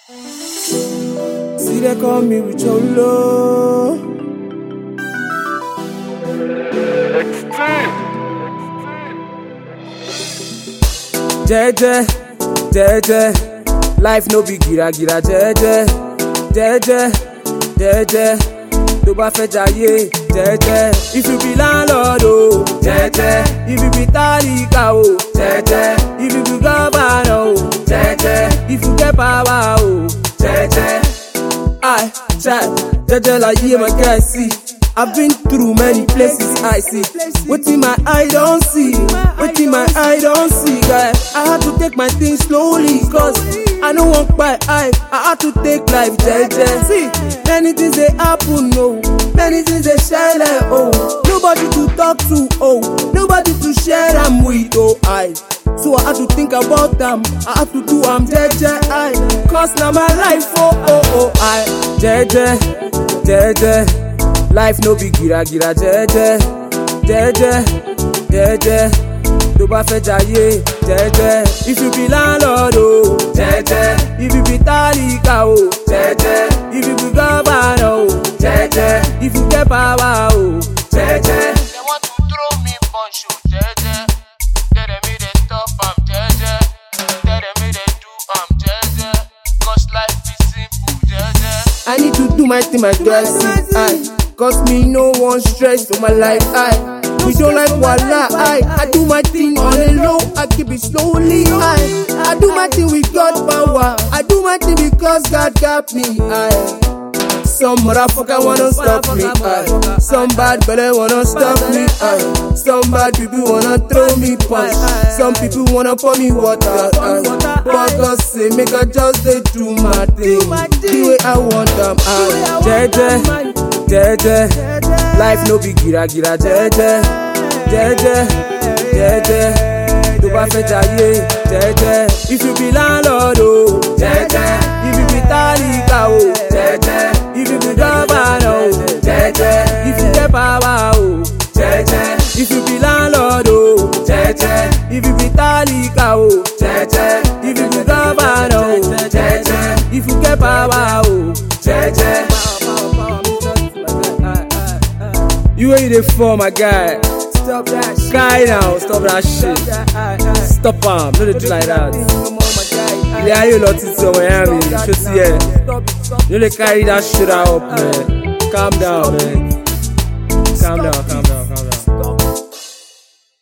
See they call me with your love. Jeje, jeje, life no be gira gira. Jeje, jeje, jeje, tó bá fẹ́ jayé. Jeje, if you be landlord oh. Jeje, if you be tálíkà oh. Jeje, if you be governor oh. Jeje, if you get power oh. Jeje, I chat, jeje like you my guy see. I've been through many places I see. Wetin my eye don't see, wetin my eye don't see, guy. I had to take my things slowly, cause I no want by eye. I had to take life jeje. See, many things they happen, no. Many things they share like, oh. Nobody to talk to, oh. Nobody to share them with, oh, I. So I had to think about them. I had to do jeje, I. Cause now my life, oh, I. Jeje, jeje. Life no be gira gira. Jeje, jeje, jeje, tó bá fẹ́ jayé. Jeje, if you be landlord oh. Jeje, if you be tálíkà oh. Jeje, if you be governor oh. Jeje, if you get power oh. Jeje, they want to throw me punch oh. Jeje, tell them me they stop jeje, tell them me they do jeje, cause life is simple jeje. I need to do my thing, my girl, see, I. Cause me no one stress on my life, I. We don't like wala, I do my thing on the low, I keep it slowly, I do my thing with God power, I do my thing because God got me, I. Some motherfucker wanna stop me, I. Some bad belly wanna stop me, I. Some bad people wanna throw me punch. Some people wanna pour me water, I. But God say make I just do my thing, the way I want them, I. Jeje, jeje, life no be gira gira. Jeje, jeje, jeje, tó bá fẹ́ jayé. Jeje, if you be landlord oh. Jeje, if you be tálíkà oh. Jeje, if you be governor oh. Jeje, if you get power oh. Jeje, if you be landlord oh. Jeje, if you be tálíkà oh. Jeje, if you be governor oh. Jeje, if you get power oh. Jeje. You ain't the for my guy. Stop that shit. Guy now, stop that shit. Stop am, no dey do like that. Ilé ayé lọ ti sọ Miami, ṣó ti yẹ? No dey carry that shit up, man. Calm down, man. Calm down, calm down.